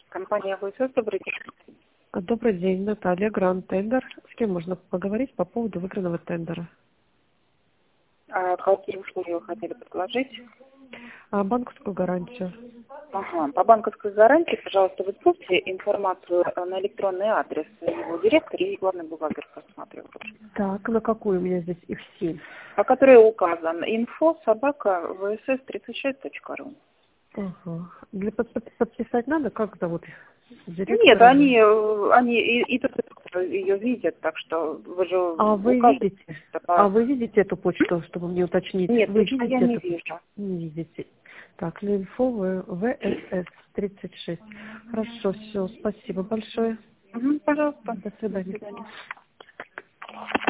Компания ВСС, добрый день. Добрый день, Наталья, Гранд Тендер. С кем можно поговорить по поводу выигранного тендера? А какие условия вы хотели предложить? Банковскую гарантию. Ага, по банковской гарантии, пожалуйста, вы сбросьте информацию на электронный адрес его директора и главный бухгалтер просматривает. Так, на какую у меня здесь их 7? По которой указан info@vss36.ru. Ага. Для подписать надо? Как зовут их? Нет, Директора? они и тот ее видят, так что вы же Вы указываете. видите? Вы видите эту почту, чтобы мне уточнить? Нет, Вы лично я видите не эту почту? вижу. Не видите. Так, инфо ВСС 36. Хорошо, все, спасибо большое. Пожалуйста. До До свидания. свидания.